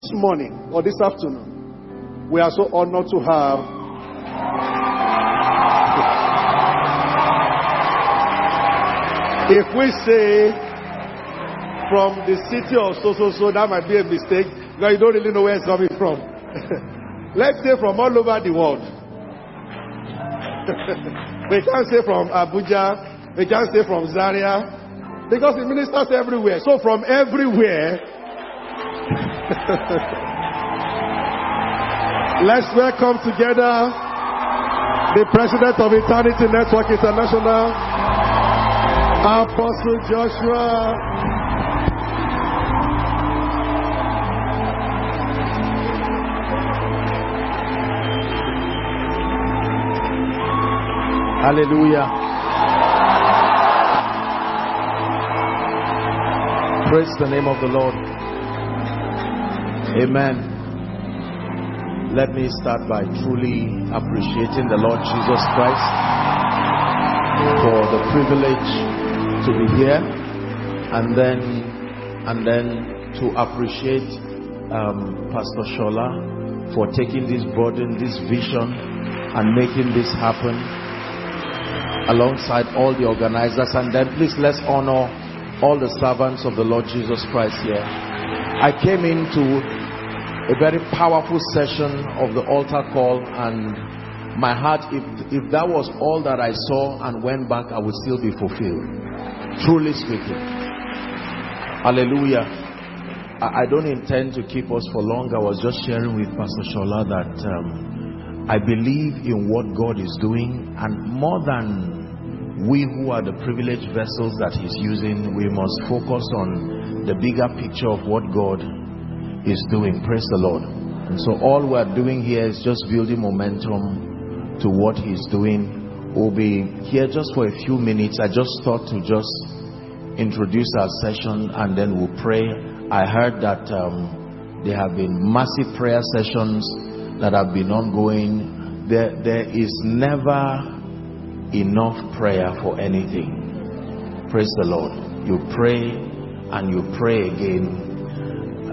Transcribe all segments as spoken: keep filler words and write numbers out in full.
morning or this afternoon, we are so honored to have if we say from the city of so so so, that might be a mistake because you don't really know where it's coming from. Let's say from all over the world. We can't say from Abuja, we can't say from Zaria, because the ministers everywhere. So from everywhere, let's welcome together the president of Eternity Network International, Apostle Joshua. Hallelujah. Praise the name of the Lord. Amen. Let me start by truly appreciating the Lord Jesus Christ for the privilege to be here, and then and then to appreciate um, Pastor Shola for taking this burden, this vision, and making this happen alongside all the organizers. And then please let's honor all the servants of the Lord Jesus Christ here. I came into a very powerful session of the altar call, and my heart, if, if that was all that I saw and went back, I would still be fulfilled, truly speaking. Hallelujah. I, I don't intend to keep us for long. I was just sharing with Pastor Shola that um, I believe in what God is doing, and more than we who are the privileged vessels that He's using, we must focus on the bigger picture of what God is doing. Praise the Lord. And so all we're doing here is just building momentum to what He's doing. We'll be here just for a few minutes. I just thought to just introduce our session and then we'll pray. I heard that um, there have been massive prayer sessions that have been ongoing. There, there is never enough prayer for anything. Praise the Lord. You pray and you pray again.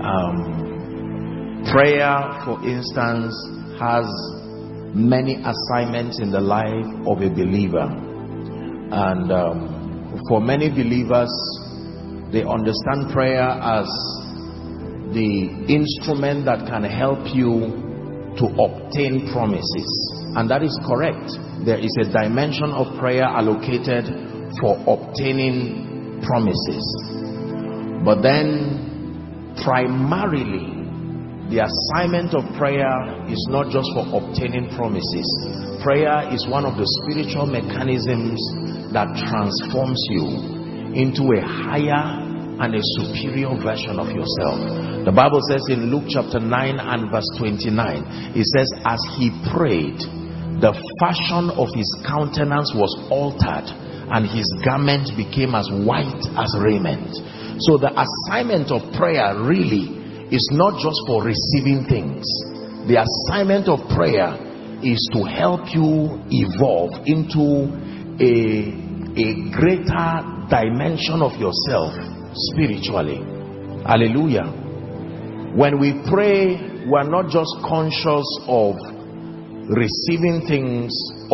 Um, prayer, for instance, has many assignments in the life of a believer, and um, for many believers, they understand prayer as the instrument that can help you to obtain promises, and that is correct. There is a dimension of prayer allocated for obtaining promises, but then primarily the assignment of prayer is not just for obtaining promises. Prayer is one of the spiritual mechanisms that transforms you into a higher and a superior version of yourself. The Bible says in Luke chapter nine and verse twenty-nine, it says, as he prayed, the fashion of his countenance was altered, and his garment became as white as raiment. So the assignment of prayer really is not just for receiving things. The assignment of prayer is to help you evolve into a, a greater dimension of yourself spiritually. Hallelujah. When we pray, we are not just conscious of receiving things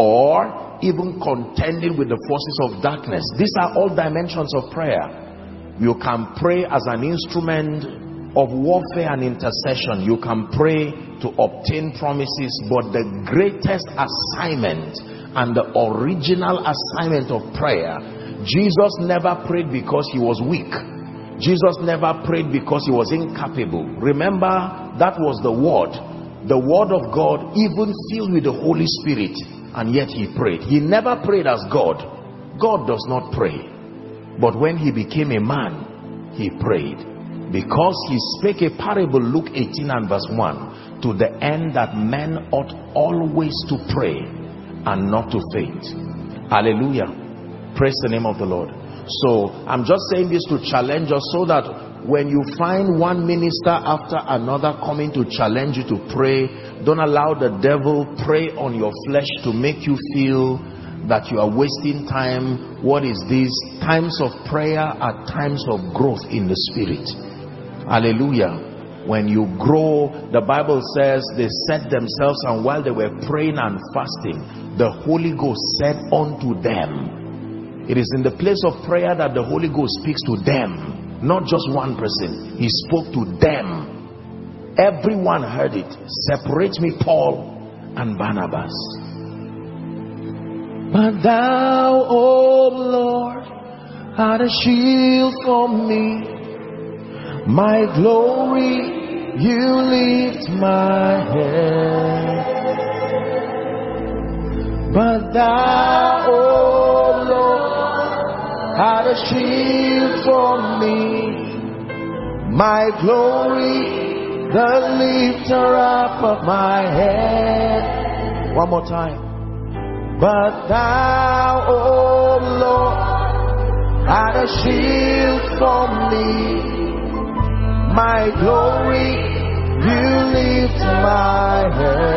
or even contending with the forces of darkness. These are all dimensions of prayer. You can pray as an instrument of warfare and intercession. You can pray to obtain promises, but the greatest assignment and the original assignment of prayer, Jesus never prayed because he was weak. Jesus never prayed because he was incapable. Remember, that was the word. The word of God, even filled with the Holy Spirit, and yet he prayed. He never prayed as God. God does not pray. But when he became a man, he prayed. Because he spake a parable, Luke eighteen and verse one, to the end that men ought always to pray and not to faint. Hallelujah. Praise the name of the Lord. So I'm just saying this to challenge us, so that when you find one minister after another coming to challenge you to pray, don't allow the devil prey on your flesh to make you feel that you are wasting time. What is this? Times of prayer are times of growth in the spirit. Hallelujah. When you grow, the Bible says they set themselves, and while they were praying and fasting, the Holy Ghost said unto them. It is in the place of prayer that the Holy Ghost speaks to them, not just one person. He spoke to them. Everyone heard it. Separate me Paul and Barnabas. But thou, O Lord, art a shield for me, my glory, you lift my head. But thou, O Lord, art a shield for me, my glory, the lifter up of my head. One more time. But thou, O Lord, art a shield for me, my glory, you lift my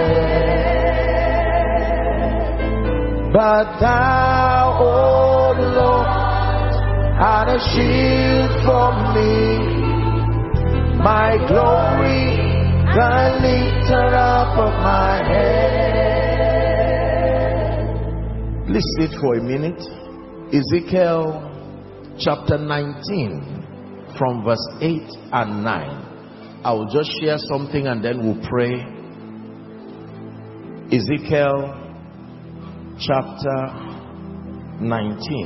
head. But thou, O Lord, art a shield for me, my glory, the lifter up of my head. Please sit for a minute. Ezekiel chapter nineteen. From verse eight and nine. I will just share something and then we'll pray. Ezekiel chapter nineteen.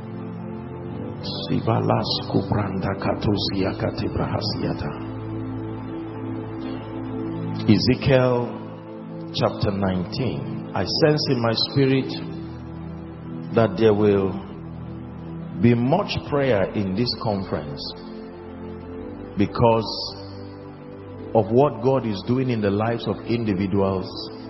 Ezekiel chapter nineteen. I sense in my spirit that there will be much prayer in this conference, because of what God is doing in the lives of individuals.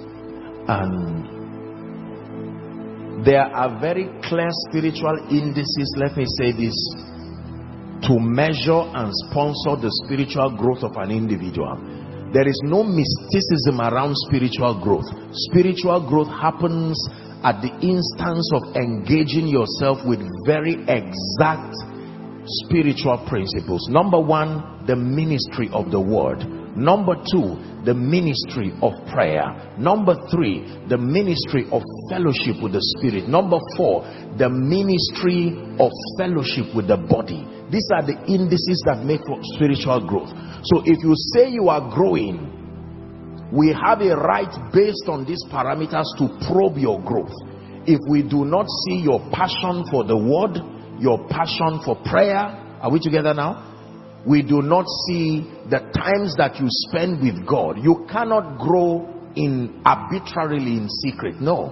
And there are very clear spiritual indices, let me say this, to measure and sponsor the spiritual growth of an individual. There is no mysticism around spiritual growth. Spiritual growth happens at the instance of engaging yourself with very exact spiritual principles. Number one, the ministry of the word. Number two, the ministry of prayer. Number three, the ministry of fellowship with the Spirit. Number four, the ministry of fellowship with the body. These are the indices that make for spiritual growth. So if you say you are growing, we have a right based on these parameters to probe your growth. If we do not see your passion for the word, your passion for prayer, are we together now? We do not see the times that you spend with God. You cannot grow in arbitrarily in secret. No.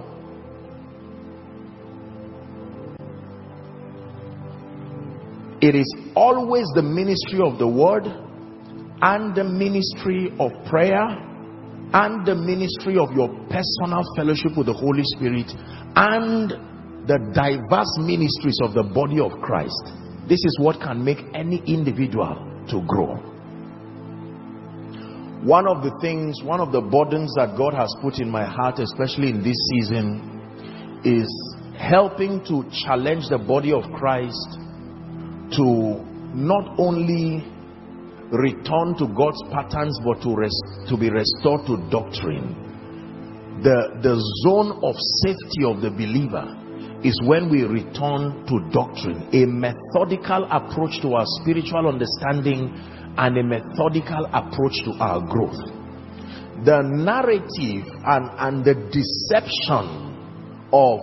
It is always the ministry of the word and the ministry of prayer and the ministry of your personal fellowship with the Holy Spirit and the diverse ministries of the body of Christ. This is what can make any individual to grow. One of the things, one of the burdens that God has put in my heart, especially in this season, is helping to challenge the body of Christ to not only return to God's patterns, but to rest, to be restored to doctrine. The, the zone of safety of the believer is when we return to doctrine, a methodical approach to our spiritual understanding and a methodical approach to our growth. The narrative and, and the deception of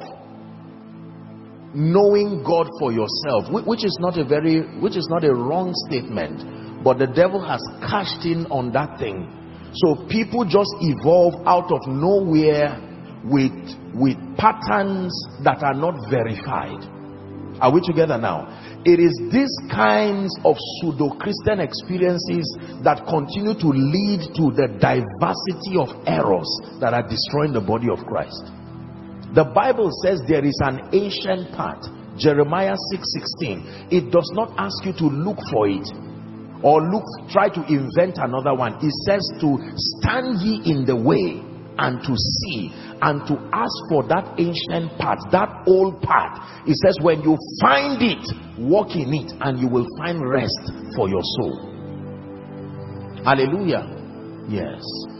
knowing God for yourself, which is not a very, which is not a wrong statement, but the devil has cashed in on that thing. So people just evolve out of nowhere with with patterns that are not verified. Are we together now? It is these kinds of pseudo-Christian experiences that continue to lead to the diversity of errors that are destroying the body of Christ. The Bible says there is an ancient path. Jeremiah six sixteen. It does not ask you to look for it or look, try to invent another one. It says to stand ye in the way and to see and to ask for that ancient path, that old path. It says when you find it, walk in it and you will find rest for your soul. Hallelujah. Yes.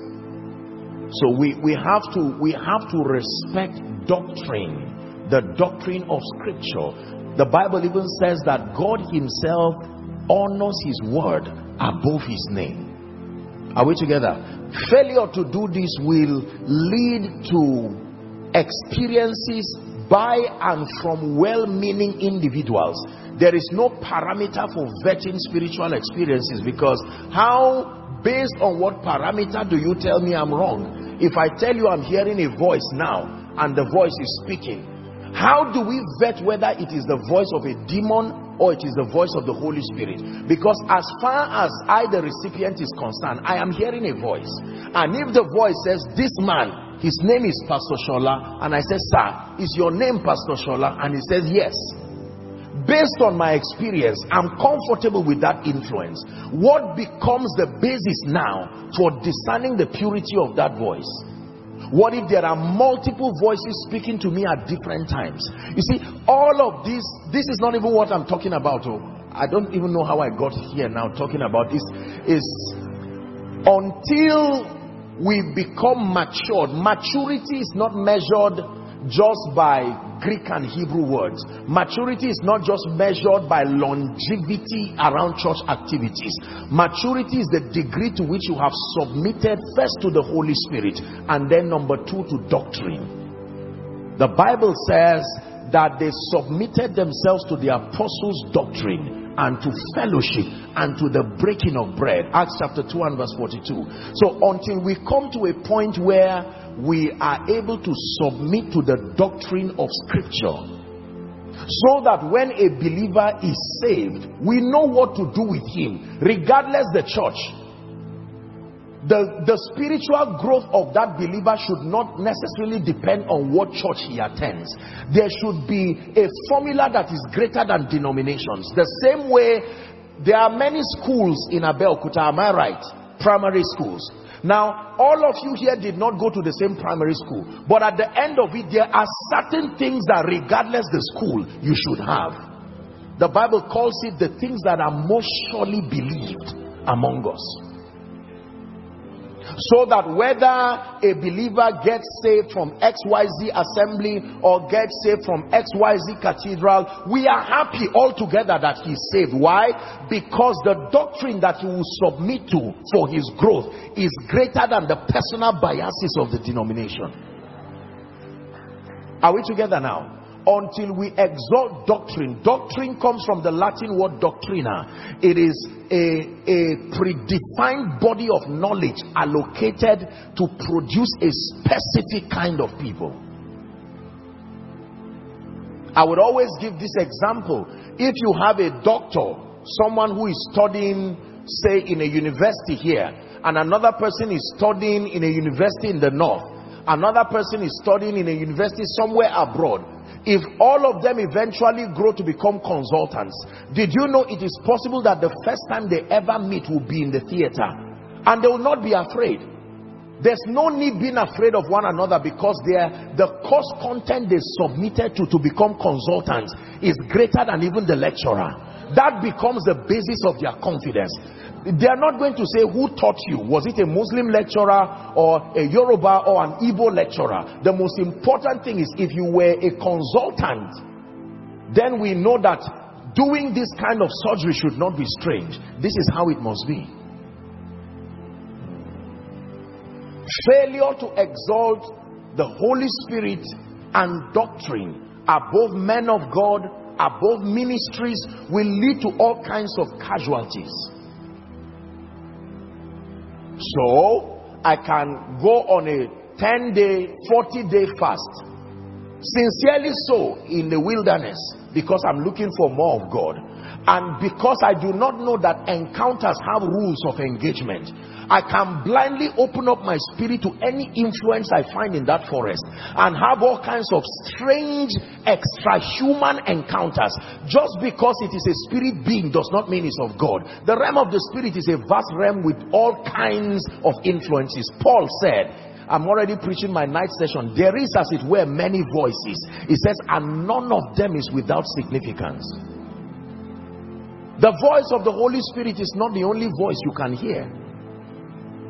So we, we have to we have to respect doctrine, the doctrine of Scripture. The Bible even says that God himself honors his word above his name. Are we together? Failure to do this will lead to experiences by and from well-meaning individuals. There is no parameter for vetting spiritual experiences, because how, based on what parameter do you tell me I'm wrong? If I tell you I'm hearing a voice now and the voice is speaking, how do we vet whether it is the voice of a demon or it is the voice of the Holy Spirit? Because as far as I, the recipient, is concerned, I am hearing a voice. And if the voice says, this man, his name is Pastor Shola, and I say, sir, is your name Pastor Shola? And he says, yes. Based on my experience, I'm comfortable with that influence. What becomes the basis now for discerning the purity of that voice? What if there are multiple voices speaking to me at different times? You see, all of this, this is not even what I'm talking about. Oh, I don't even know how I got here now talking about this. Is until we become matured. Maturity is not measured just by Greek and Hebrew words. Maturity is not just measured by longevity around church activities. Maturity is the degree to which you have submitted first to the Holy Spirit, and then number two, to doctrine. The Bible says that they submitted themselves to the apostles' doctrine and to fellowship and to the breaking of bread. Acts chapter two and verse forty-two. So until we come to a point where we are able to submit to the doctrine of Scripture, so that when a believer is saved, we know what to do with him, regardless the church. The, the spiritual growth of that believer should not necessarily depend on what church he attends. There should be a formula that is greater than denominations. The same way, there are many schools in Abeokuta, am I right? Primary schools. Now, all of you here did not go to the same primary school, but at the end of it, there are certain things that regardless the school, you should have. The Bible calls it the things that are most surely believed among us. So that whether a believer gets saved from X Y Z assembly or gets saved from X Y Z cathedral, we are happy altogether that he's saved. Why? Because the doctrine that he will submit to for his growth is greater than the personal biases of the denomination. Are we together now? Until we exalt doctrine. Doctrine comes from the Latin word doctrina. It is a, a predefined body of knowledge allocated to produce a specific kind of people. I would always give this example. If you have a doctor, someone who is studying, say, in a university here, and another person is studying in a university in the north, another person is studying in a university somewhere abroad. If all of them eventually grow to become consultants, did you know it is possible that the first time they ever meet will be in the theater, and they will not be afraid? There's no need being afraid of one another, because the course content they submitted to to become consultants is greater than even the lecturer. That becomes the basis of their confidence. They are not going to say, who taught you? Was it a Muslim lecturer or a Yoruba or an Igbo lecturer? The most important thing is, if you were a consultant, then we know that doing this kind of surgery should not be strange. This is how it must be. Failure to exalt the Holy Spirit and doctrine above men of God, above ministries, will lead to all kinds of casualties. So I can go on a ten day, forty day fast, sincerely so, in the wilderness, because I'm looking for more of God, and because I do not know that encounters have rules of engagement. I can blindly open up my spirit to any influence I find in that forest and have all kinds of strange extra-human encounters. Just because it is a spirit being does not mean it's of God. The realm of the spirit is a vast realm with all kinds of influences. Paul said, I'm already preaching my night session, there is as it were many voices. He says, and none of them is without significance. The voice of the Holy Spirit is not the only voice you can hear.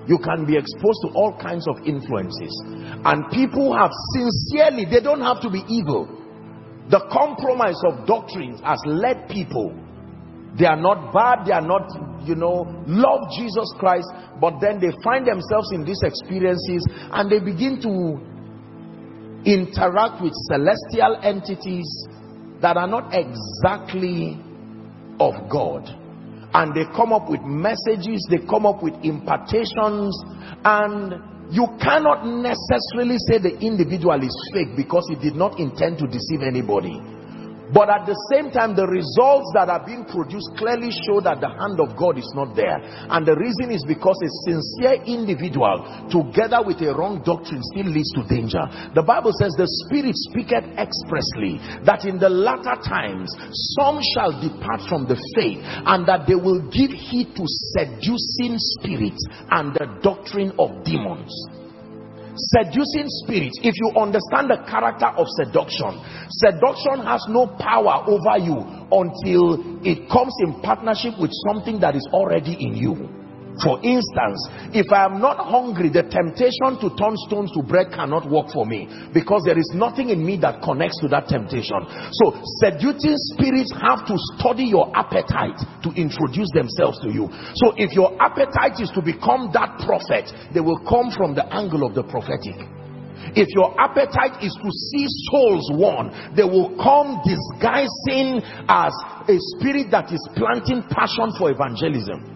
You can be exposed to all kinds of influences. And people have sincerely, they don't have to be evil. The compromise of doctrines has led people. They are not bad, they are not, you know, love Jesus Christ, but then they find themselves in these experiences and they begin to interact with celestial entities that are not exactly of God. And they come up with messages, they come up with impartations, and you cannot necessarily say the individual is fake because he did not intend to deceive anybody. But at the same time, the results that are being produced clearly show that the hand of God is not there. And the reason is because a sincere individual together with a wrong doctrine still leads to danger. The Bible says the Spirit speaketh expressly that in the latter times some shall depart from the faith, and that they will give heed to seducing spirits and the doctrine of demons. Seducing spirits. If you understand the character of seduction, seduction has no power over you until it comes in partnership with something that is already in you. For instance, if I am not hungry, the temptation to turn stones to bread cannot work for me, because there is nothing in me that connects to that temptation. So seducing spirits have to study your appetite to introduce themselves to you. So if your appetite is to become that prophet, they will come from the angle of the prophetic. If your appetite is to see souls won, they will come disguising as a spirit that is planting passion for evangelism.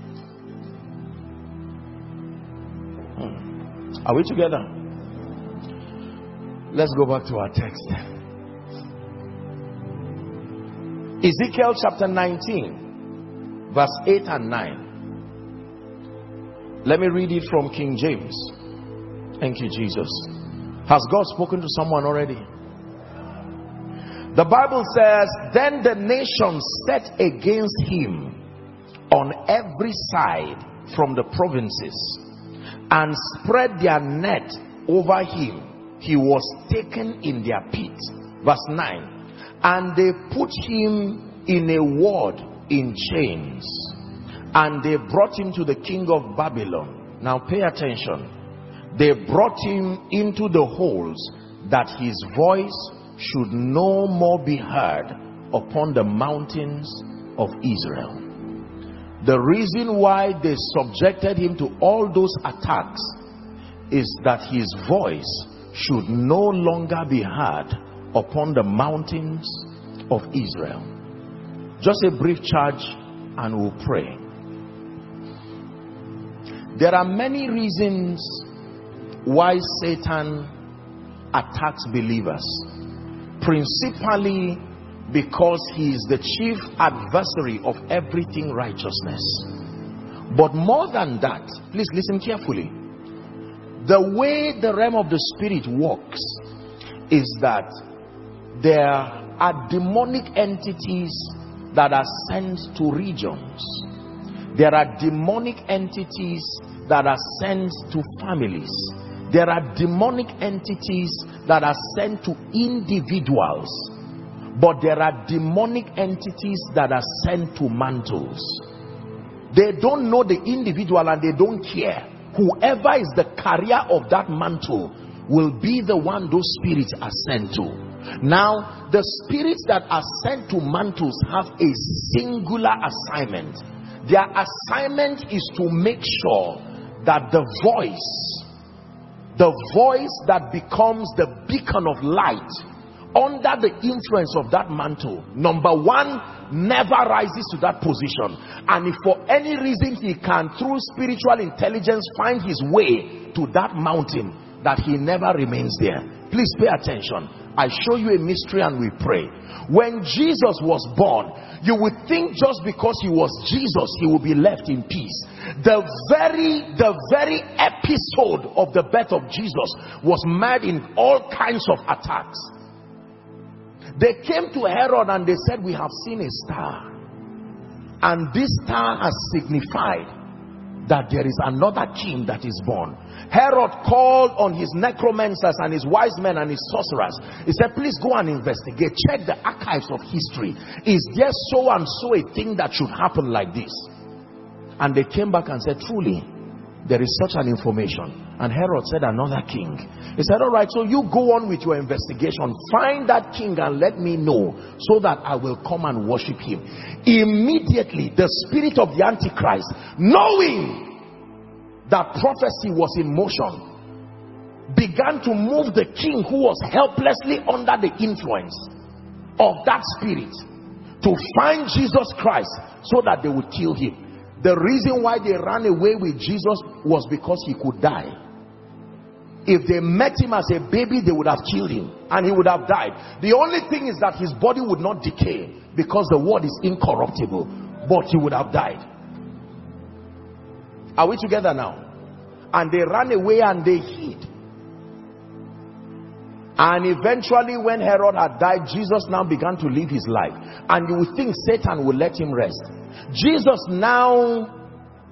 Are we together? Let's go back to our text. Ezekiel chapter nineteen, verse eight and nine. Let me read it from King James. Thank you, Jesus. Has God spoken to someone already? The Bible says, then the nations set against him on every side from the provinces, and spread their net over him. He was taken in their pit. Verse nine. And they put him in a ward in chains, and they brought him to the king of Babylon. Now pay attention. They brought him into the holes, that his voice should no more be heard upon the mountains of Israel. The reason why they subjected him to all those attacks is that his voice should no longer be heard upon the mountains of Israel. Just a brief charge and we'll pray. There are many reasons why Satan attacks believers. Principally because he is the chief adversary of everything righteousness. But more than that, please listen carefully. The way the realm of the spirit works is that there are demonic entities that are sent to regions. There are demonic entities that are sent to families. There are demonic entities that are sent to individuals. But there are demonic entities that are sent to mantles. They don't know the individual and they don't care. Whoever is the carrier of that mantle will be the one those spirits are sent to. Now, the spirits that are sent to mantles have a singular assignment. Their assignment is to make sure that the voice, the voice that becomes the beacon of light under the influence of that mantle, number one, never rises to that position. And if for any reason he can, through spiritual intelligence, find his way to that mountain, that he never remains there. Please pay attention. I show you a mystery and we pray. When Jesus was born, you would think just because he was Jesus, he would be left in peace. The very, the very episode of the birth of Jesus was marred in all kinds of attacks. They came to Herod and they said, we have seen a star, and this star has signified that there is another king that is born. Herod called on his necromancers and his wise men and his sorcerers. He said, please go and investigate, check the archives of history. Is there so and so a thing that should happen like this? And they came back and said, truly, there is such an information. And Herod said, another king. He said, all right, so you go on with your investigation. Find that king and let me know so that I will come and worship him. Immediately, the spirit of the Antichrist, knowing that prophecy was in motion, began to move the king who was helplessly under the influence of that spirit to find Jesus Christ so that they would kill him. The reason why they ran away with Jesus was because he could die. If they met him as a baby, they would have killed him and he would have died. The only thing is that his body would not decay because the word is incorruptible, but he would have died. Are we together now? And they ran away and they hid. And eventually when Herod had died, Jesus now began to live his life. And you would think Satan would let him rest. Jesus now,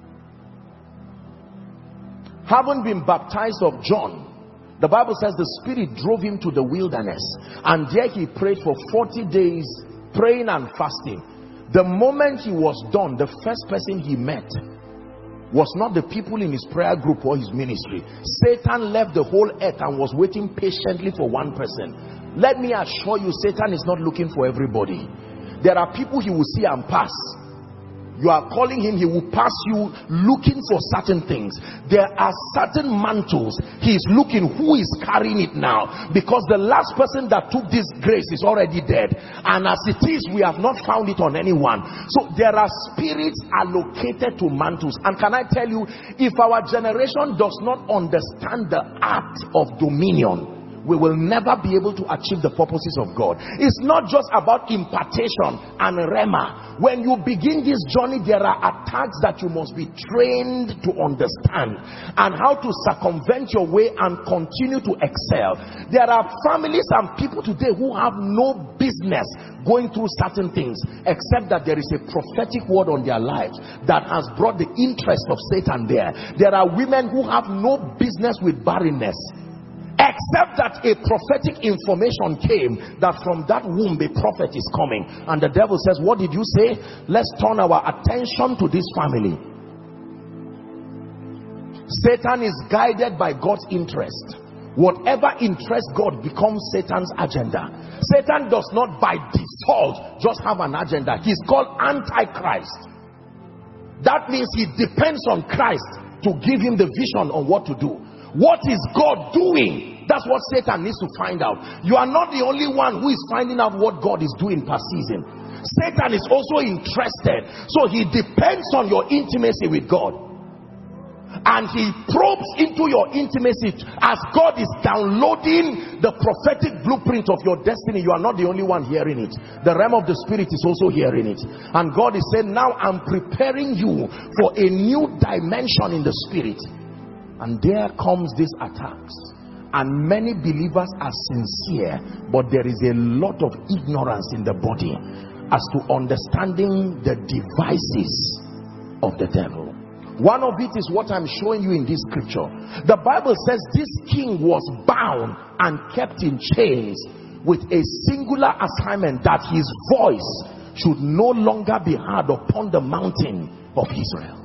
having been baptized of John, the Bible says the Spirit drove him to the wilderness. And there he prayed for forty days, praying and fasting. The moment he was done, the first person he met was not the people in his prayer group or his ministry. Satan left the whole earth and was waiting patiently for one person. Let me assure you, Satan is not looking for everybody. There are people he will see and pass. You are calling him, he will pass you looking for certain things. There are certain mantles he is looking who is carrying it now, because the last person that took this grace is already dead, and as it is, we have not found it on anyone. So there are spirits allocated to mantles. And can I tell you, if our generation does not understand the art of dominion, we will never be able to achieve the purposes of God. It's not just about impartation and rhema. When you begin this journey, there are attacks that you must be trained to understand, and how to circumvent your way and continue to excel. There are families and people today who have no business going through certain things, except that there is a prophetic word on their lives that has brought the interest of Satan there. There are women who have no business with barrenness, except that a prophetic information came that from that womb a prophet is coming, and the devil says, what did you say? Let's turn our attention to this family. Satan is guided by God's interest. Whatever interests God becomes Satan's agenda. Satan does not by default just have an agenda. He's called Antichrist. That means he depends on Christ to give him the vision on what to do. What is God doing? That's what Satan needs to find out. You are not the only one who is finding out what God is doing per season. Satan is also interested. So he depends on your intimacy with God. And he probes into your intimacy as God is downloading the prophetic blueprint of your destiny. You are not the only one hearing it. The realm of the spirit is also hearing it. And God is saying, now I'm preparing you for a new dimension in the spirit. And there comes these attacks. And many believers are sincere, but there is a lot of ignorance in the body as to understanding the devices of the devil. One of it is what I'm showing you in this scripture. The Bible says this king was bound and kept in chains with a singular assignment, that his voice should no longer be heard upon the mountain of Israel.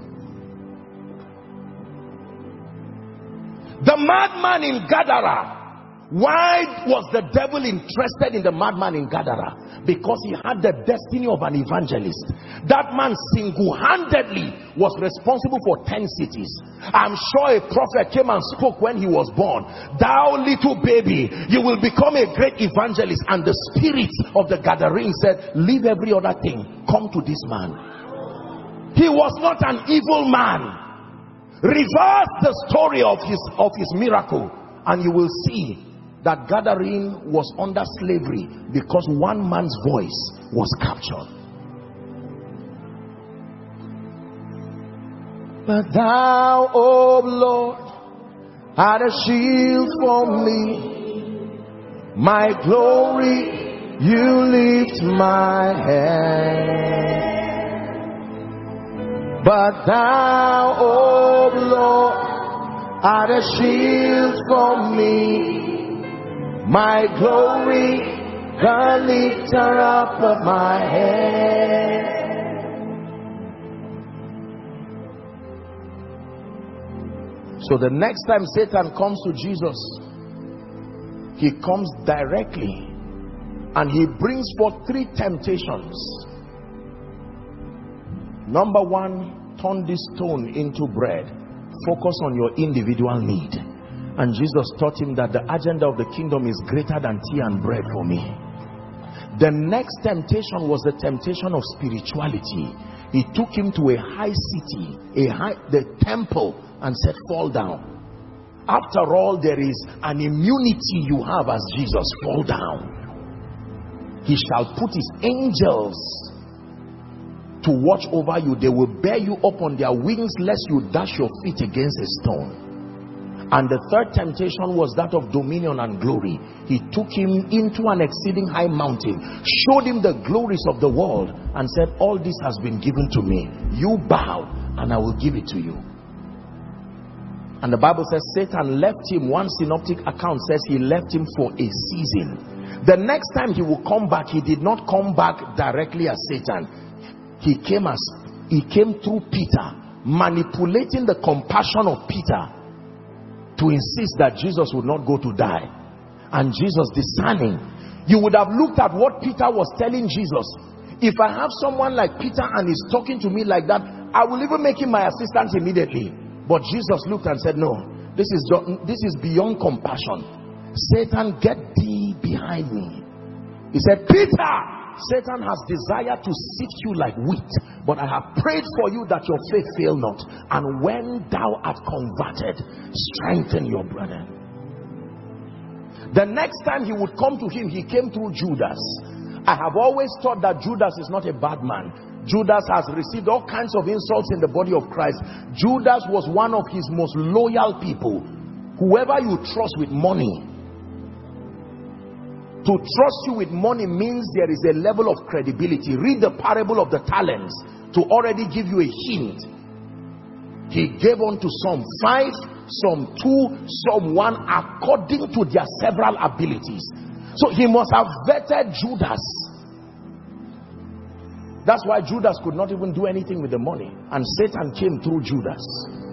The madman in Gadara. Why was the devil interested in the madman in Gadara? Because he had the destiny of an evangelist. That man single-handedly was responsible for ten cities. I'm sure a prophet came and spoke when he was born. Thou little baby, you will become a great evangelist. And the spirit of the Gadarene said, leave every other thing, come to this man. He was not an evil man. Reverse the story of his of his miracle, and you will see that Gadarene was under slavery because one man's voice was captured. But thou, O Lord, art a shield for me, my glory, you lift my head. But thou, O Lord, art a shield for me, my glory, the lifter up of my head. So the next time Satan comes to Jesus, he comes directly and he brings forth three temptations. Number one, turn this stone into bread. Focus on your individual need. And Jesus taught him that the agenda of the kingdom is greater than tea and bread for me. The next temptation was the temptation of spirituality. He took him to a high city, a high, the temple, and said, fall down. After all, there is an immunity you have as Jesus. Fall down. He shall put his angels to watch over you. They will bear you up on their wings, lest you dash your feet against a stone. And the third temptation was that of dominion and glory. He took him into an exceeding high mountain, showed him the glories of the world, and said, all this has been given to me. You bow and I will give it to you. And the Bible says Satan left him. One synoptic account says he left him for a season. The next time he will come back, he did not come back directly as Satan. He came as he came through Peter, manipulating the compassion of Peter to insist that Jesus would not go to die. And Jesus discerning, you would have looked at what Peter was telling Jesus. If I have someone like Peter and he's talking to me like that, I will even make him my assistant immediately. But Jesus looked and said, no, this is this is beyond compassion. Satan, get thee behind me. He said, Peter, Satan has desired to sift you like wheat, but I have prayed for you that your faith fail not. And when thou art converted, strengthen your brother. The next time he would come to him, he came through Judas. I have always thought that Judas is not a bad man. Judas has received all kinds of insults in the body of Christ. Judas was one of his most loyal people. Whoever you trust with money, to trust you with money means there is a level of credibility. Read the parable of the talents to already give you a hint. He gave unto some five, some two, some one, according to their several abilities. So he must have vetted Judas. That's why Judas could not even do anything with the money, and Satan came through Judas.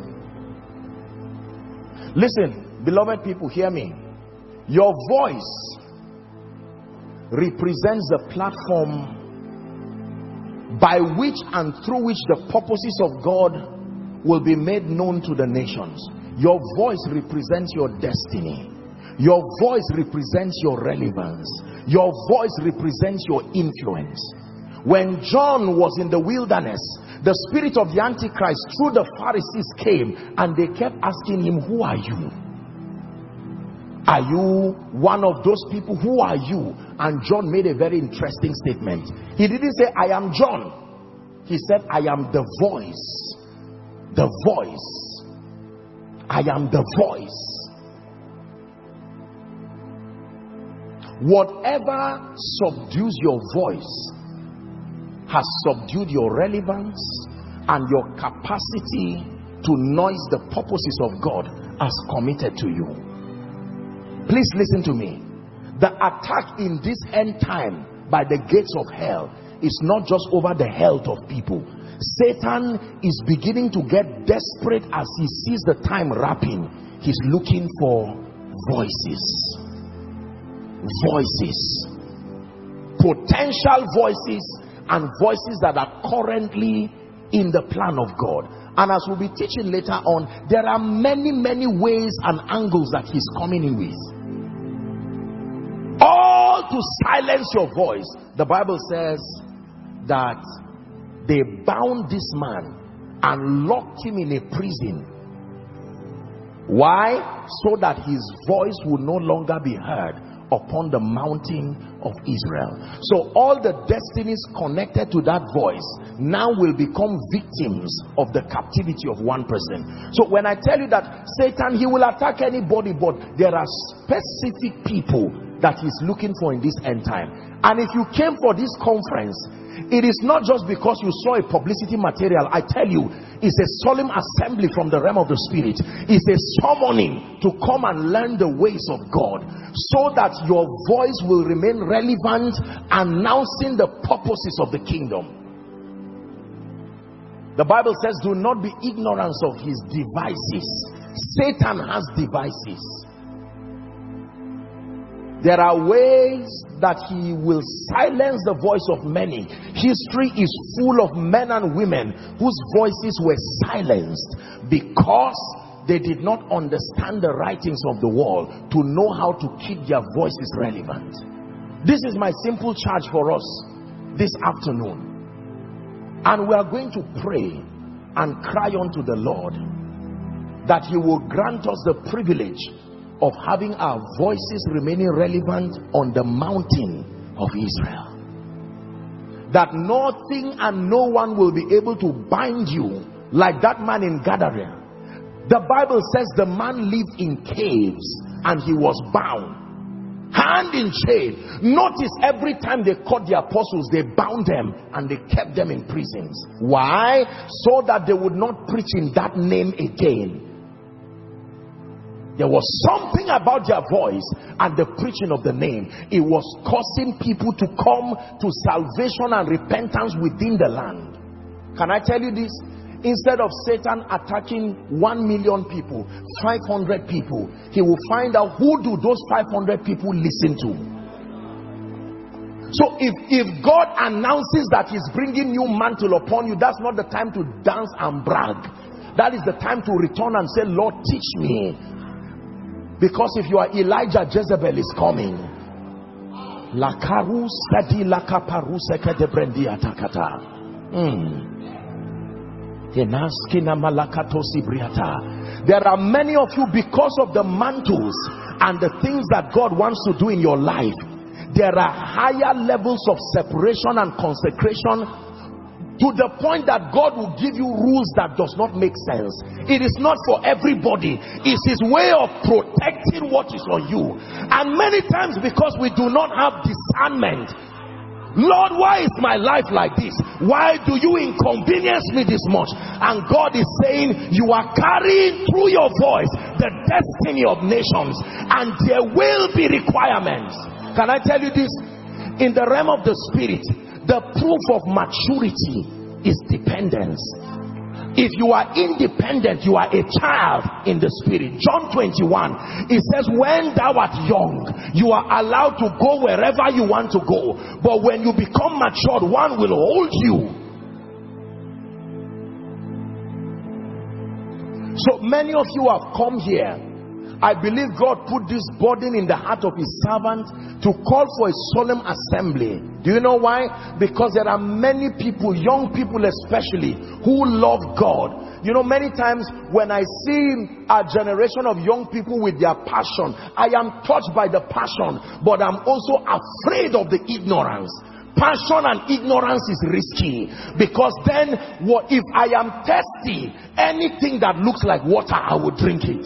Listen, beloved people, hear me. Your voice represents the platform by which and through which the purposes of God will be made known to the nations. Your voice represents your destiny. Your voice represents your relevance. Your voice represents your influence. When John was in the wilderness, the spirit of the Antichrist through the Pharisees came, and they kept asking him, who are you? Are you one of those people? Who are you? And John made a very interesting statement. He didn't say, I am John. He said, I am the voice. The voice. I am the voice. Whatever subdues your voice has subdued your relevance and your capacity to noise the purposes of God as committed to you. Please listen to me. The attack in this end time by the gates of hell is not just over the health of people. Satan is beginning to get desperate as he sees the time wrapping. He's looking for voices. Voices. Potential voices and voices that are currently in the plan of God. And as we'll be teaching later on, there are many, many ways and angles that he's coming in with. All to silence your voice. The Bible says that they bound this man and locked him in a prison. Why? So that his voice would no longer be heard upon the mountain of Israel. So all the destinies connected to that voice now will become victims of the captivity of one person. So when I tell you that Satan, he will attack anybody, but there are specific people that he's looking for in this end time. And if you came for this conference, it is not just because you saw a publicity material. I tell you, it's a solemn assembly from the realm of the spirit. It's a summoning to come and learn the ways of God, so that your voice will remain relevant, announcing the purposes of the kingdom. The Bible says, do not be ignorant of his devices. Satan has devices. There are ways that he will silence the voice of many. History is full of men and women whose voices were silenced because they did not understand the writings of the wall to know how to keep their voices relevant. This is my simple charge for us this afternoon. And we are going to pray and cry unto the Lord that he will grant us the privilege of having our voices remaining relevant on the mountain of Israel. That nothing and no one will be able to bind you like that man in Gadara. The Bible says the man lived in caves and he was bound, hand in chain. Notice every time they caught the apostles, they bound them and they kept them in prisons. Why? So that they would not preach in that name again. There was something about their voice and the preaching of the name. It was causing people to come to salvation and repentance within the land. Can I tell you this? Instead of Satan attacking one million people, five hundred people, he will find out who do those five hundred people listen to. So if, if God announces that he's bringing new mantle upon you, that's not the time to dance and brag. That is the time to return and say, Lord, teach me. Because if you are Elijah, Jezebel is coming. Mm. There are many of you, because of the mantles and the things that God wants to do in your life, there are higher levels of separation and consecration, to the point that God will give you rules that does not make sense. It is not for everybody. It's his way of protecting what is on you. And many times, because we do not have discernment, Lord, why is my life like this? Why do you inconvenience me this much? And God is saying, you are carrying through your voice the destiny of nations, and there will be requirements. Can I tell you this? In the realm of the spirit, the proof of maturity is dependence. If you are independent, you are a child in the spirit. John twenty-one, it says, when thou art young, you are allowed to go wherever you want to go. But when you become matured, one will hold you. So many of you have come here. I believe God put this burden in the heart of his servant to call for a solemn assembly. Do you know why? Because there are many people, young people especially, who love God. You know, many times when I see a generation of young people with their passion, I am touched by the passion, but I'm also afraid of the ignorance. Passion and ignorance is risky, because then what if I am thirsty? Anything that looks like water, I will drink it.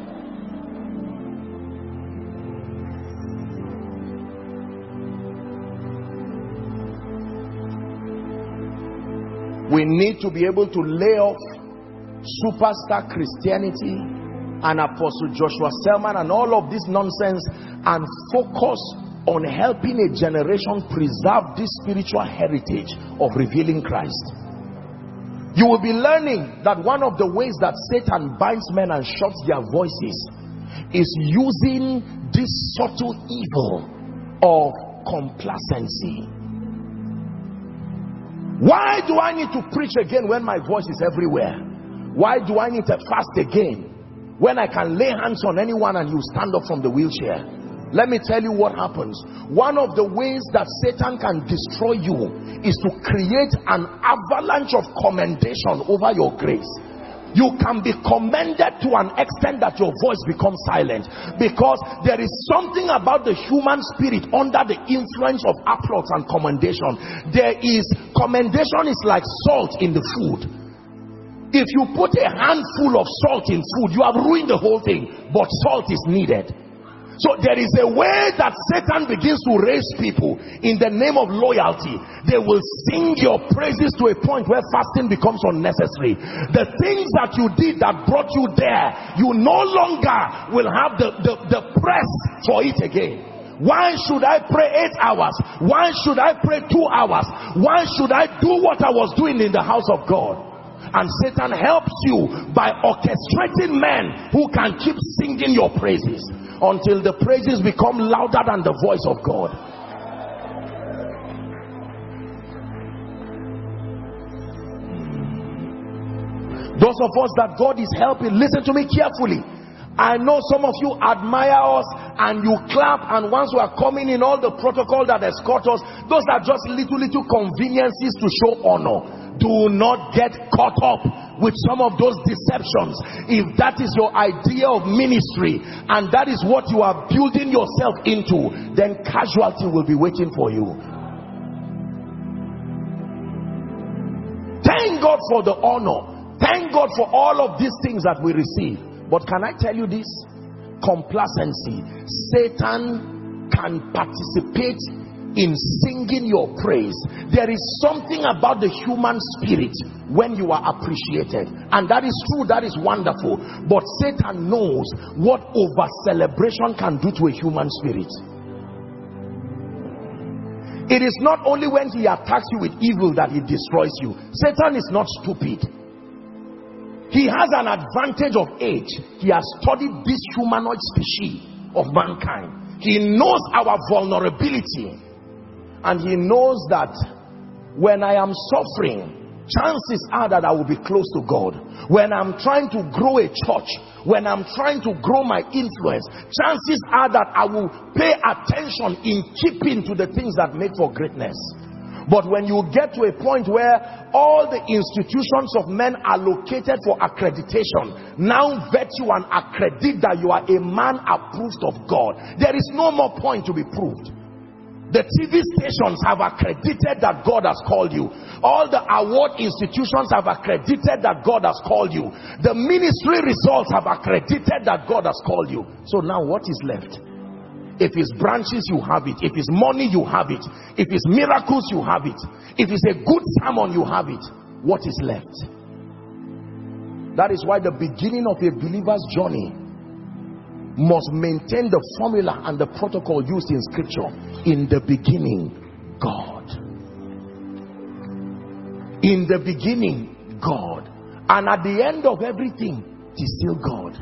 We need to be able to lay off superstar Christianity and Apostle Joshua Selman and all of this nonsense and focus on helping a generation preserve this spiritual heritage of revealing Christ. You will be learning that one of the ways that Satan binds men and shuts their voices is using this subtle evil of complacency. Why do I need to preach again when my voice is everywhere? Why do I need to fast again when I can lay hands on anyone and you stand up from the wheelchair? Let me tell you what happens. One of the ways that Satan can destroy you is to create an avalanche of commendation over your grace. You can be commended to an extent that your voice becomes silent, because there is something about the human spirit under the influence of applause and commendation. There is commendation is like salt in the food. If you put a handful of salt in food, you have ruined the whole thing, but salt is needed. So there is a way that Satan begins to raise people in the name of loyalty. They will sing your praises to a point where fasting becomes unnecessary. The things that you did that brought you there, you no longer will have the, the, the press for it again. Why should I pray eight hours? Why should I pray two hours? Why should I do what I was doing in the house of God? And Satan helps you by orchestrating men who can keep singing your praises until the praises become louder than the voice of God. Those of us that God is helping, listen to me carefully. I know some of you admire us and you clap, and once we are coming in, all the protocol that escort us, those are just little little conveniences to show honor. Do not get caught up with some of those deceptions. If that is your idea of ministry and that is what you are building yourself into, then casualty will be waiting for you. Thank God for the honor. Thank God for all of these things that we receive. But can I tell you this? Complacency. Satan can participate in singing your praise. There is something about the human spirit when you are appreciated, and that is true, that is wonderful. But Satan knows what over celebration can do to a human spirit. It is not only when he attacks you with evil that he destroys you. Satan is not stupid. He has an advantage of age. He has studied this humanoid species of mankind. He knows our vulnerability, and he knows that when I am suffering, chances are that I will be close to God. When I'm trying to grow a church, when I'm trying to grow my influence, chances are that I will pay attention in keeping to the things that make for greatness. But when you get to a point where all the institutions of men are located for accreditation, now vet you and accredit that you are a man approved of God, there is no more point to be proved. The T V stations have accredited that God has called you. All the award institutions have accredited that God has called you. The ministry results have accredited that God has called you. So now what is left? If it's branches, you have it. If it's money, you have it. If it's miracles, you have it. If it's a good sermon, you have it. What is left? That is why the beginning of a believer's journey must maintain the formula and the protocol used in scripture. In the beginning, God. In the beginning, God. And at the end of everything, it is still God.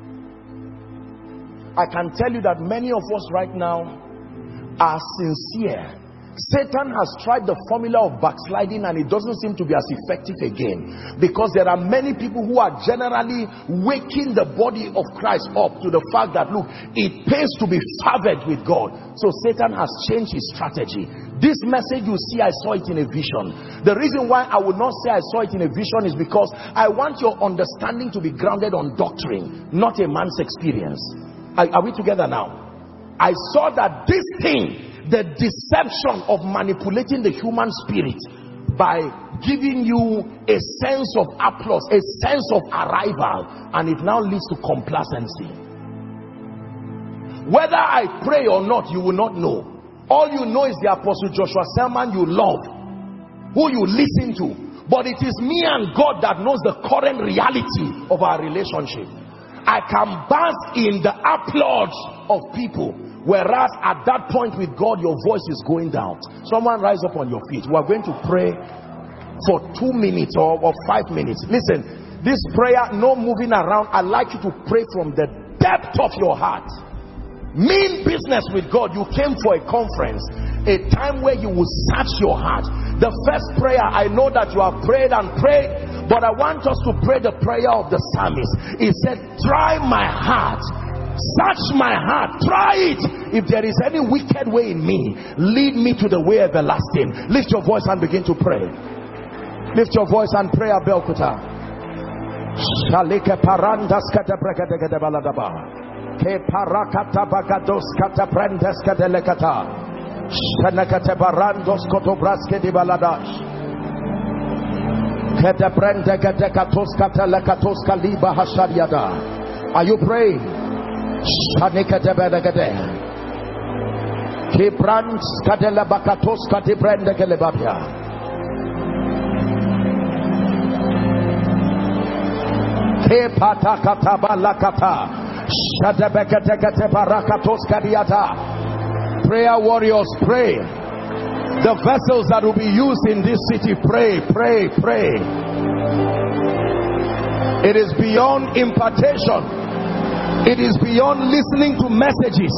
I can tell you that many of us right now are sincere. Satan has tried the formula of backsliding and it doesn't seem to be as effective again, because there are many people who are generally waking the body of Christ up to the fact that, look, it pays to be fervent with God. So Satan has changed his strategy. This message you see, I saw it in a vision. The reason why I would not say I saw it in a vision is because I want your understanding to be grounded on doctrine, not a man's experience. Are, are we together now? I saw that this thing, the deception of manipulating the human spirit by giving you a sense of applause, a sense of arrival, and it now leads to complacency. Whether I pray or not, you will not know. All you know is the Apostle Joshua Selman you love, who you listen to. But it is me and God that knows the current reality of our relationship. I can bask in the applause of people, whereas at that point with God, your voice is going down. Someone rise up on your feet. We are going to pray for two minutes or, or five minutes. Listen, this prayer, no moving around. I'd like you to pray from the depth of your heart. Mean business with God. You came for a conference, a time where you will search your heart. The first prayer, I know that you have prayed and prayed, but I want us to pray the prayer of the psalmist. He said, try my heart, search my heart, try it. If there is any wicked way in me, lead me to the way everlasting. Lift your voice and begin to pray. Lift your voice and pray. Abelkuta. Ke parakata bagados kata prendes kata lekata shenakate barandos koto braske di baladash kete prende kete katos kata lekatos kaliba hashariada. Are you praying? Shanikate bedagade ke brands kate lebakatos kate prende kelebabia ke patakata balakata. Prayer warriors, pray. The vessels that will be used in this city, pray, pray, pray. It is beyond impartation. It is beyond listening to messages.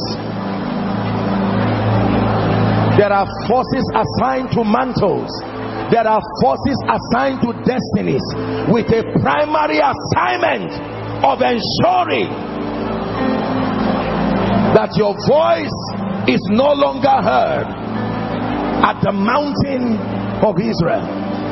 There are forces assigned to mantles. There are forces assigned to destinies with a primary assignment of ensuring that your voice is no longer heard at the mountain of Israel.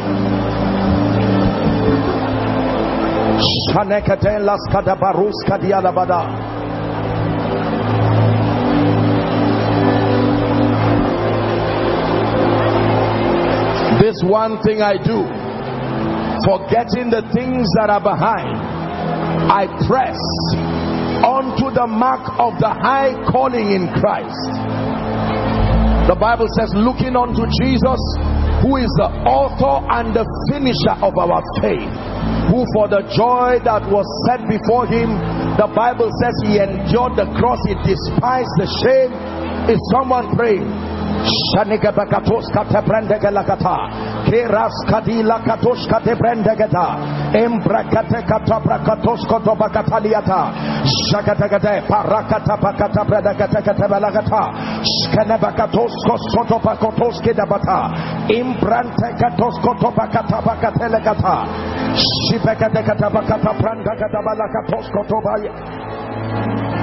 This one thing I do, forgetting the things that are behind, I press onto the mark of the high calling in Christ. The Bible says, looking unto Jesus, who is the author and the finisher of our faith, who for the joy that was set before him, the Bible says he endured the cross, he despised the shame. Is someone praying? Shanika Bakatoska Tebrendega Lakata, Keras Kadila Katoska Tebrendegata, Embrakate Katabrakatosko Tobakataliata, Shakatakate, Parakata Pakata Bredakata Balagata, Skanabakatosko Sotopakotoski Dabata, Imbrante Katosko Tobakata Bakatelegata, Shipekata Bakata Brandagata Balakatosko Tobaya.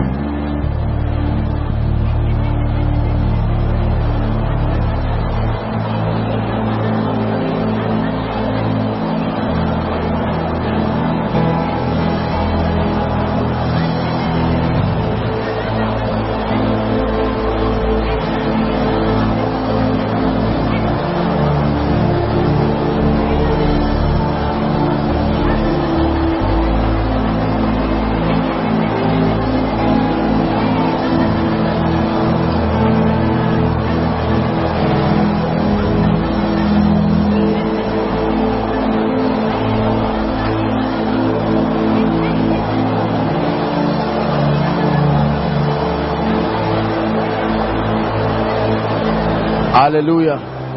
Hallelujah.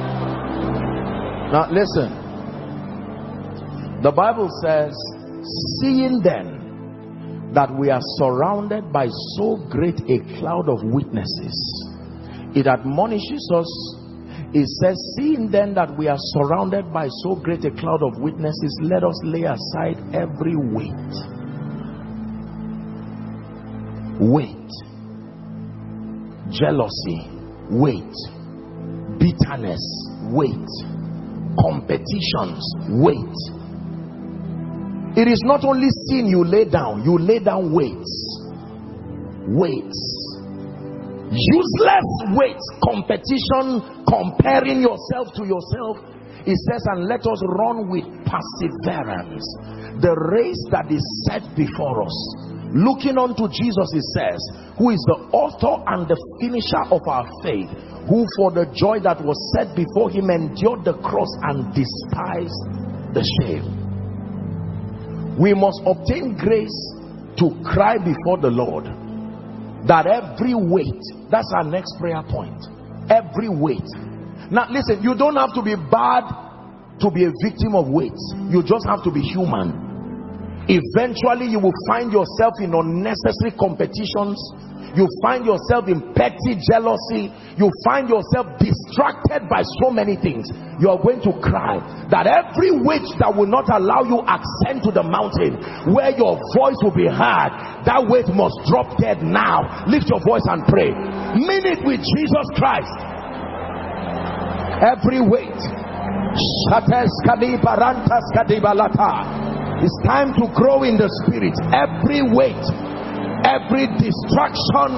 Now listen. The Bible says, seeing then that we are surrounded by so great a cloud of witnesses, it admonishes us. It says, seeing then that we are surrounded by so great a cloud of witnesses, let us lay aside every weight. Weight. Jealousy. Weight. Bitterness, weight. Competitions, weight. It is not only sin you lay down, you lay down weights. Weights. Useless weights. Competition, comparing yourself to yourself. It says, and let us run with perseverance the race that is set before us. Looking unto Jesus, it says, who is the author and the finisher of our faith, who for the joy that was set before him endured the cross and despised the shame. We must obtain grace to cry before the Lord that every weight, that's our next prayer point, every weight. Now listen, you don't have to be bad to be a victim of weights. You just have to be human. Eventually you will find yourself in unnecessary competitions. You find yourself in petty jealousy. You find yourself distracted by so many things. You are going to cry that every weight that will not allow you ascend to the mountain where your voice will be heard, that weight must drop dead now. Lift your voice and pray. Mean it with Jesus Christ. Every weight. It's time to grow in the spirit. Every weight, every distraction,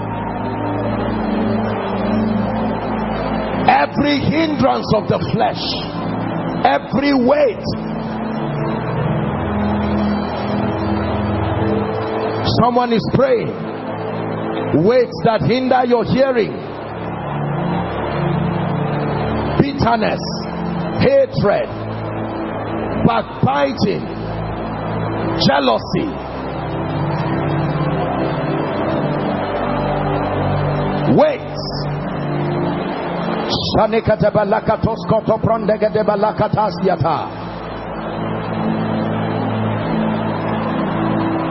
every hindrance of the flesh, every weight. Someone is praying. Weights that hinder your hearing. Bitterness, hatred, backbiting, jealousy, weights.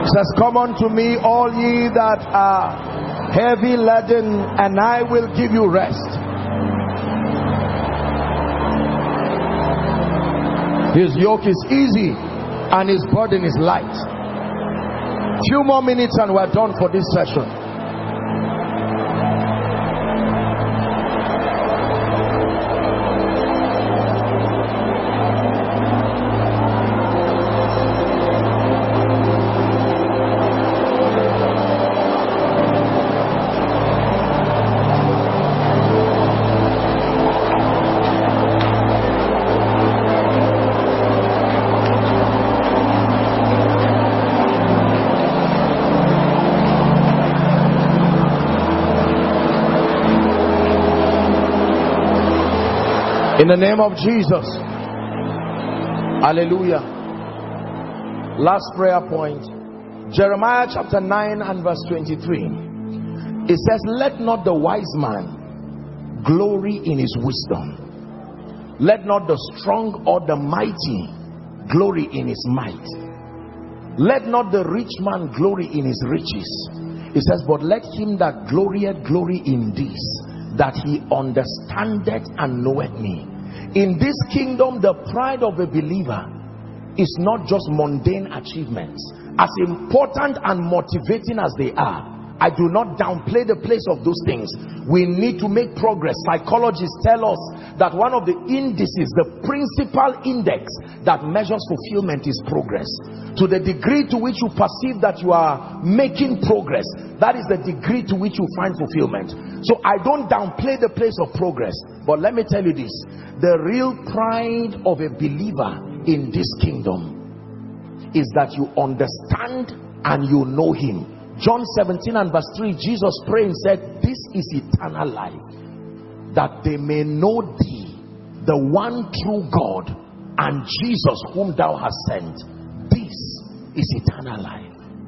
says, come unto me, all ye that are heavy laden, and I will give you rest. His yoke is easy and his burden is light. Few more minutes and we're done for this session. In the name of Jesus. Hallelujah. Last prayer point. Jeremiah chapter nine and verse twenty-three. It says, let not the wise man glory in his wisdom. Let not the strong or the mighty glory in his might. Let not the rich man glory in his riches. It says, but let him that glorieth glory in this, that he understandeth and knoweth me. In this kingdom, the pride of a believer is not just mundane achievements. As important and motivating as they are, I do not downplay the place of those things. We need to make progress. Psychologists tell us that one of the indices, the principal index that measures fulfillment, is progress. To the degree to which you perceive that you are making progress, that is the degree to which you find fulfillment. So I don't downplay the place of progress, but let me tell you this: the real pride of a believer in this kingdom is that you understand and you know him. John seventeen and verse three, Jesus praying said, this is eternal life, that they may know thee, the one true God, and Jesus whom thou hast sent. This is eternal life.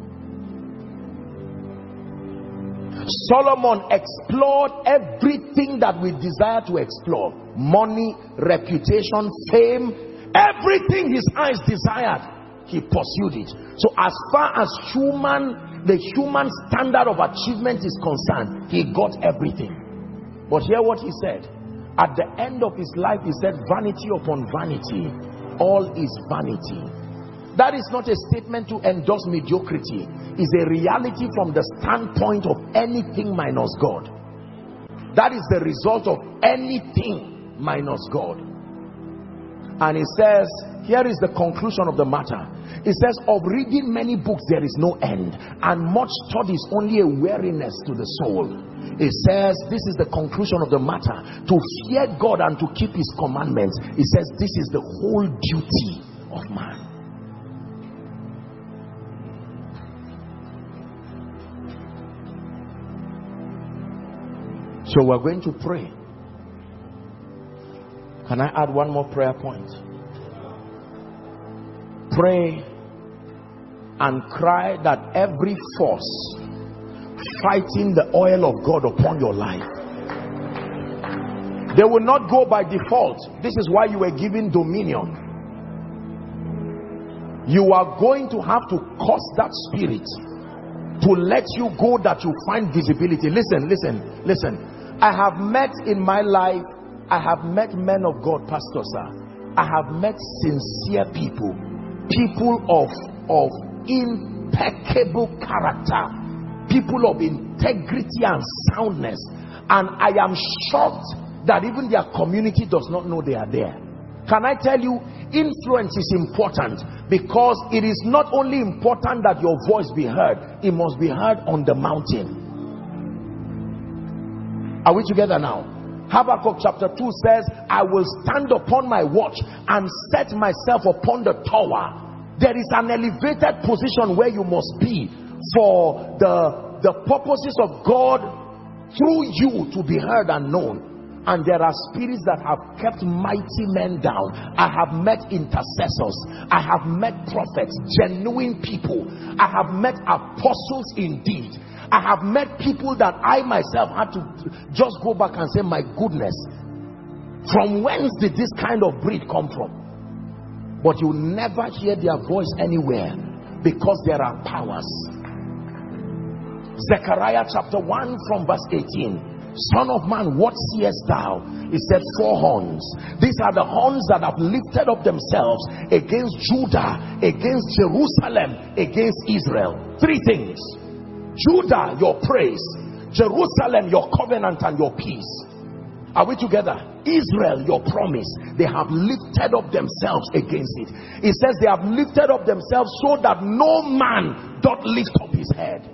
Solomon explored everything that we desire to explore: money, reputation, fame, everything his eyes desired, he pursued it. So as far as human, the human standard of achievement is concerned, he got everything. But hear what he said. At the end of his life, he said, vanity upon vanity, all is vanity. That is not a statement to endorse mediocrity. It's a reality from the standpoint of anything minus God. That is the result of anything minus God. And he says, here is the conclusion of the matter. It says, of reading many books there is no end, and much study is only a weariness to the soul. It says, this is the conclusion of the matter: to fear God and to keep his commandments. It says, this is the whole duty of man. So we're going to pray. Can I add one more prayer point? Pray and cry that every force fighting the oil of God upon your life, they will not go by default. This is why you were given dominion. You are going to have to cause that spirit to let you go, that you find visibility. Listen, listen, listen. I have met in my life, I have met men of God, Pastor Sir. I have met sincere people, people of, of impeccable character, people of integrity and soundness. And I am shocked that even their community does not know they are there. Can I tell you, influence is important, because it is not only important that your voice be heard, it must be heard on the mountain. Are we together now? Habakkuk chapter two says, I will stand upon my watch and set myself upon the tower. There is an elevated position where you must be for the, the purposes of God through you to be heard and known. And there are spirits that have kept mighty men down. I have met intercessors. I have met prophets, genuine people. I have met apostles indeed. I have met people that I myself had to just go back and say, my goodness, from whence did this kind of breed come from? But you never hear their voice anywhere Because there are powers. Zechariah chapter one from verse eighteen. Son of man, what seest thou? He said, four horns. These are the horns that have lifted up themselves against Judah, against Jerusalem, against Israel. Three things. Judah, your praise. Jerusalem, your covenant and your peace. Are we together? Israel, your promise. They have lifted up themselves against it. It says they have lifted up themselves so that no man doth lift up his head.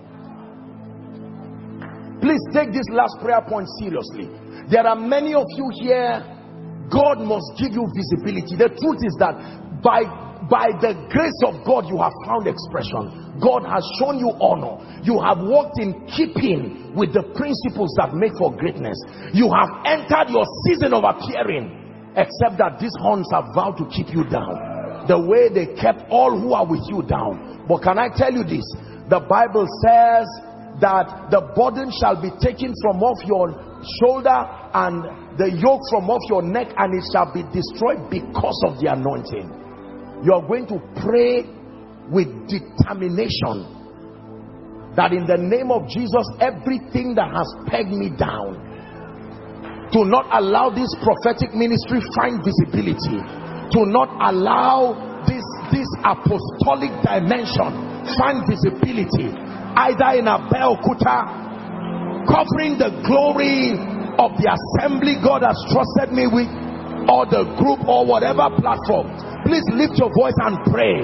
Please take this last prayer point seriously. There are many of you here, God must give you visibility. The truth is that by, by the grace of God, you have found expression. God has shown you honor. You have walked in keeping with the principles that make for greatness. You have entered your season of appearing, except that these horns have vowed to keep you down, the way they kept all who are with you down. But can I tell you this? The Bible says that the burden shall be taken from off your shoulder and the yoke from off your neck, and it shall be destroyed because of the anointing. You are going to pray with determination that in the name of Jesus, everything that has pegged me down, to not allow this prophetic ministry find visibility, to not allow this this apostolic dimension find visibility, either in Abeokuta, covering the glory of the assembly God has trusted me with, or the group, or whatever platform. Please lift your voice and pray.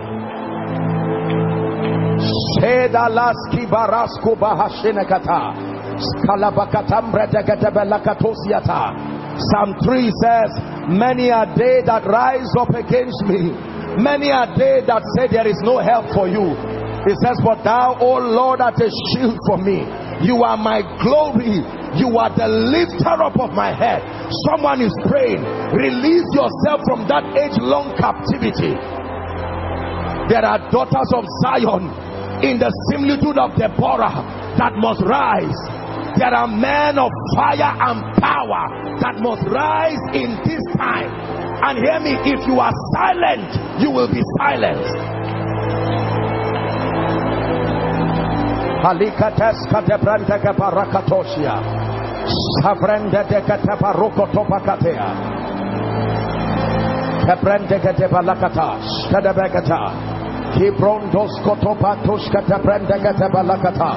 Psalm three says, many are they that rise up against me, many are they that say there is no help for you. It says, but thou, O Lord, art a shield for me. You are my glory. You are the lifter up of my head. Someone is praying, release yourself from that age-long captivity. There are daughters of Zion in the similitude of Deborah that must rise. There are men of fire and power that must rise in this time. And hear me, if you are silent, you will be silenced. Halikates katebrante ke parakatosia, savrende de kateparoko topakatea, kebrende kete balakata, kadebekata, kibrondos kotopatos katebrende kete balakata.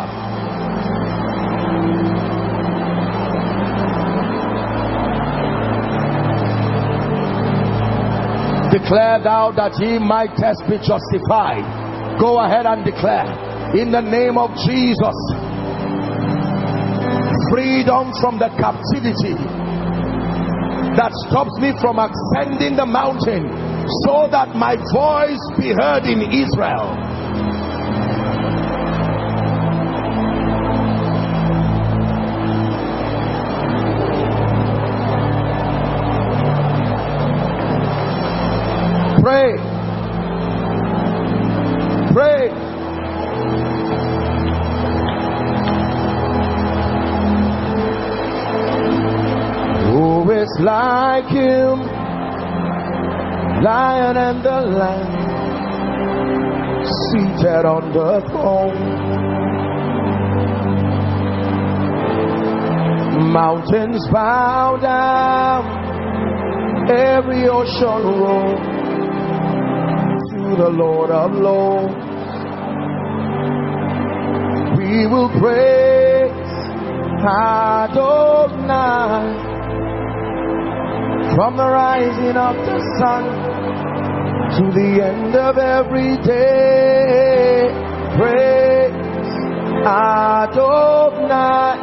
Declare thou that ye mightest be justified. Go ahead and declare. In the name of Jesus, freedom from the captivity that stops me from ascending the mountain, so that my voice be heard in Israel. Pray. Pray. Who is like him, Lion and the Lamb, seated on the throne? Mountains bow down, every ocean roll to the Lord of Lords. We will praise Adonai from the rising of the sun to the end of every day. Praise Adonai.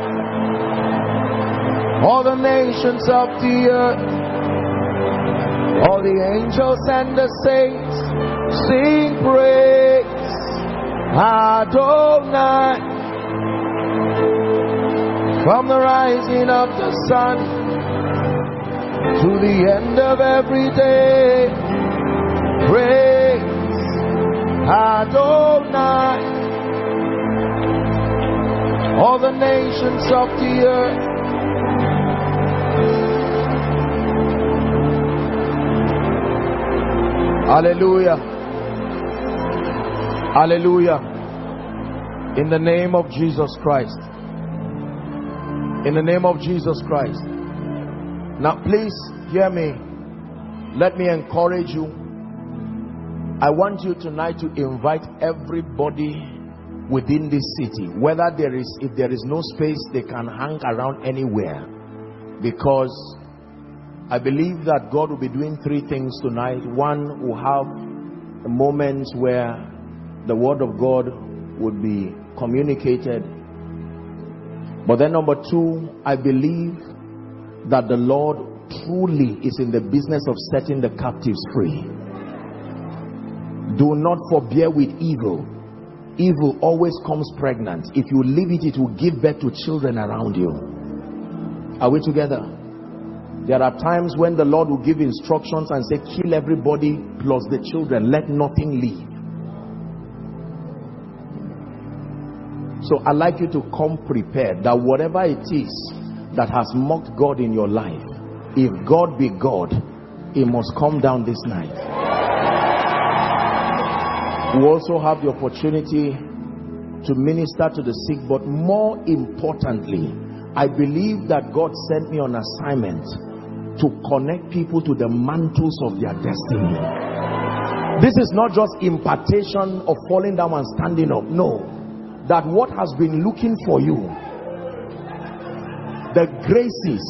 All the nations of the earth, all the angels and the saints sing praise Adonai. From the rising of the sun to the end of every day, praise Adonai. All the nations of the earth, hallelujah. Hallelujah. In the name of Jesus Christ. In the name of Jesus Christ. Now please hear me. Let me encourage you. I want you tonight to invite everybody within this city. Whether there is, if there is no space, they can hang around anywhere. Because I believe that God will be doing three things tonight. One, will have moments where the word of God would be communicated. But then number two, I believe that the Lord truly is in the business of setting the captives free. Do not forbear with evil. Evil always comes pregnant. If you leave it, it will give birth to children around you. Are we together? There are times when the Lord will give instructions and say, kill everybody plus the children, let nothing leave. So I'd like you to come prepared that whatever it is that has mocked God in your life, if God be God, it must come down this night. We also have the opportunity to minister to the sick, but more importantly, I believe that God sent me on assignment to connect people to the mantles of their destiny. This is not just impartation of falling down and standing up. No. That what has been looking for you, the graces.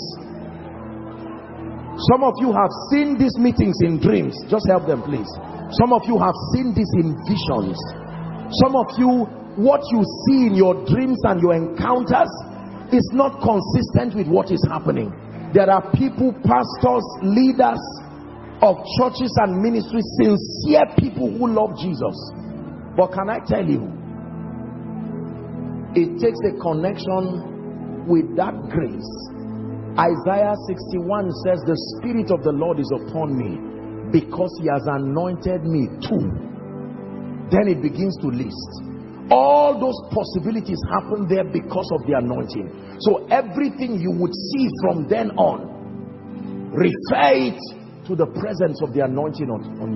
Some of you have seen these meetings in dreams. Just help them, please. Some of you have seen this in visions. Some of you, what you see in your dreams and your encounters is not consistent with what is happening. There are people, pastors, leaders of churches and ministries, sincere people who love Jesus. But can I tell you, it takes a connection with that grace. Isaiah sixty-one says, the Spirit of the Lord is upon me because he has anointed me too. Then it begins to list. All those possibilities happen there because of the anointing. So everything you would see from then on, refer it to the presence of the anointing on, on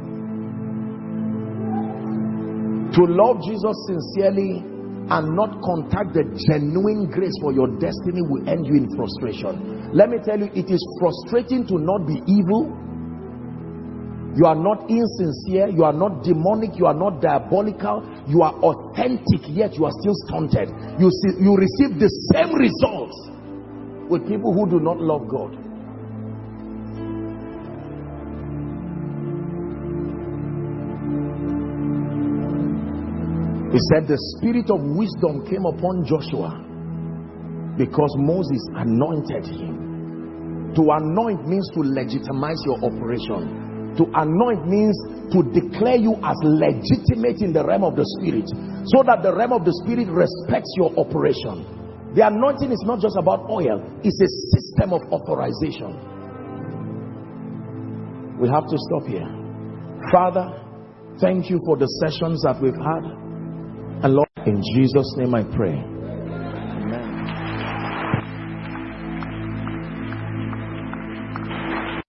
you. To love Jesus sincerely and not contact the genuine grace for your destiny will end you in frustration. Let me tell you, it is frustrating to not be evil. You are not insincere, you are not demonic, you are not diabolical, you are authentic, yet you are still stunted. You see, you receive the same results with people who do not love God. He said the spirit of wisdom came upon Joshua because Moses anointed him. To anoint means to legitimize your operation. To anoint means to declare you as legitimate in the realm of the spirit, so that the realm of the spirit respects your operation. The anointing is not just about oil, it's a system of authorization. We have to stop here. Father, thank you for the sessions that we've had. And Lord, in Jesus' name I pray.